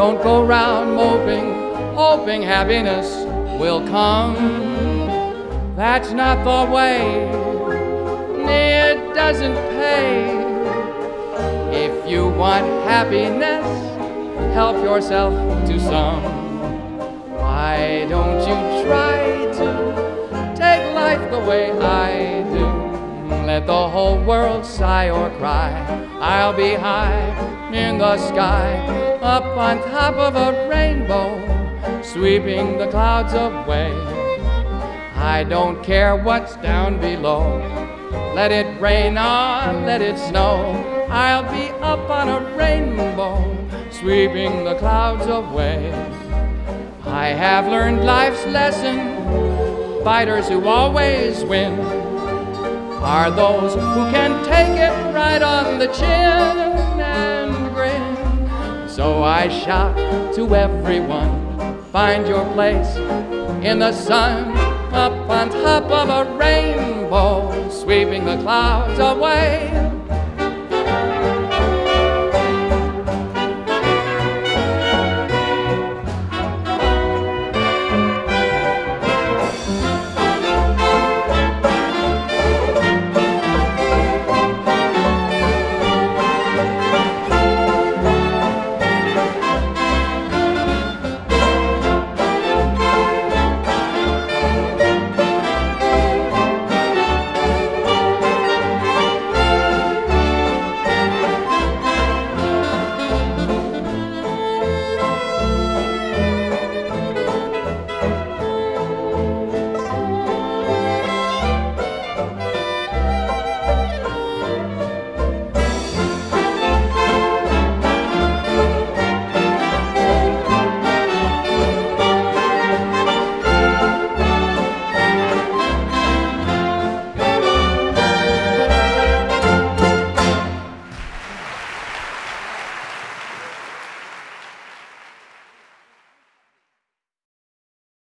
don't go round moping, hoping happiness will come. That's not the way, it doesn't pay. If you want happiness, help yourself to some. Why don't you try to take life the way I do? Let the whole world sigh or cry. I'll be high in the sky, up on top of a rainbow, sweeping the clouds away. I don't care what's down below. Let it rain on, let it snow. I'll be up on a rainbow, sweeping the clouds away. I have learned life's lesson. Fighters who always win are those who can take it right on the chin and grin. So I shout to everyone, find your place in the sun, up on top of a rainbow, sweeping the clouds away.